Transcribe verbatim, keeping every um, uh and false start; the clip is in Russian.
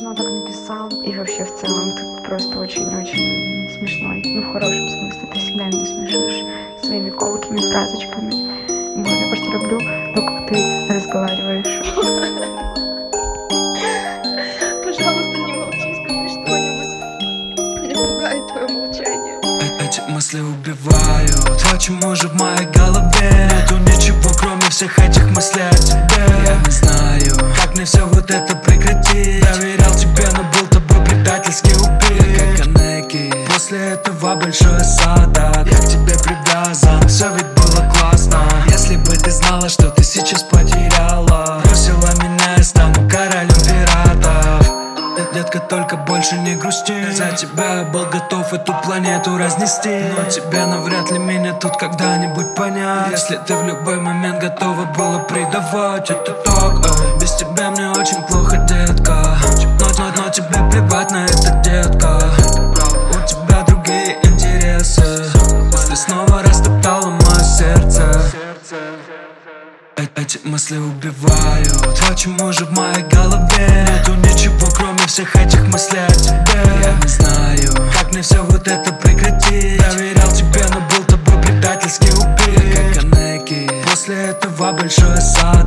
смешно так написал. И вообще в целом ты просто очень-очень смешной. Ну, в хорошем смысле. Ты всегда меня смешишь своими колкими фразочками. Вот, я просто люблю то, как ты разговариваешь. Пожалуйста, не молчи, скажи что-нибудь. Меня пугает твое молчание. Эти мысли убивают. Почему же в моей голове нету ничего, кроме всех этих мыслей о тебе? Я не знаю, как мне все вот это прекратить. Доверял тебе, но был тобой предательски убит. Я как Канеки, после этого большой осадок. Я к тебе привязан, все ведь было классно. Если бы ты знала, что ты сейчас потеряла, бросила меня, я стану королем пиратов. Нет, детка, только больше не грусти. За тебя я был готов эту планету разнести. Но тебе навряд ли меня тут когда-нибудь понять. Если ты в любой момент готова была предавать, это так, эй. Без тебя мне очень плохо, детка. Но, но, но тебе плевать на это, детка. У тебя другие интересы. Ты снова растоптала мое сердце. Эти мысли убивают. Почему же в моей голове нету ничего, кроме всех этих мыслей о тебе? Я не знаю, как мне все вот это прекратить. Доверял тебе, но был тобой предательски убит. Я как Канеки, после этого большой осадок.